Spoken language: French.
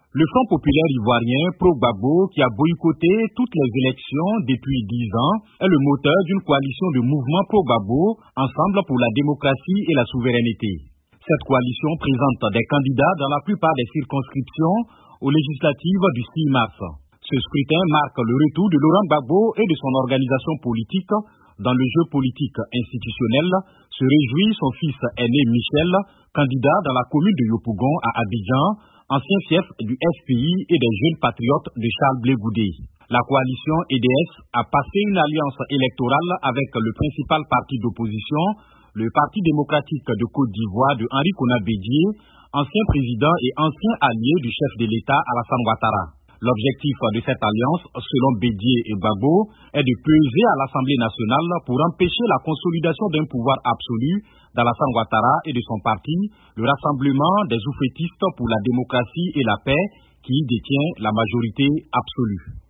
Le Front populaire ivoirien pro-Gbagbo, qui a boycotté toutes les élections depuis 10 ans, est le moteur d'une coalition de mouvements pro-Gbagbo, Ensemble pour la démocratie et la souveraineté. Cette coalition présente des candidats dans la plupart des circonscriptions aux législatives du 6 mars. Ce scrutin marque le retour de Laurent Gbagbo et de son organisation politique dans le jeu politique institutionnel, se réjouit son fils aîné Michel, candidat dans la commune de Yopougon à Abidjan, ancien chef du FPI et des jeunes patriotes de Charles Blé Goudé. La coalition EDS a passé une alliance électorale avec le principal parti d'opposition, le Parti démocratique de Côte d'Ivoire de Henri Konan Bédié, ancien président et ancien allié du chef de l'État Alassane Ouattara. L'objectif de cette alliance, selon Bédié et Gbagbo, est de peser à l'Assemblée nationale pour empêcher la consolidation d'un pouvoir absolu d'Alassane Ouattara et de son parti, le Rassemblement des oufétistes pour la démocratie et la paix, qui détient la majorité absolue.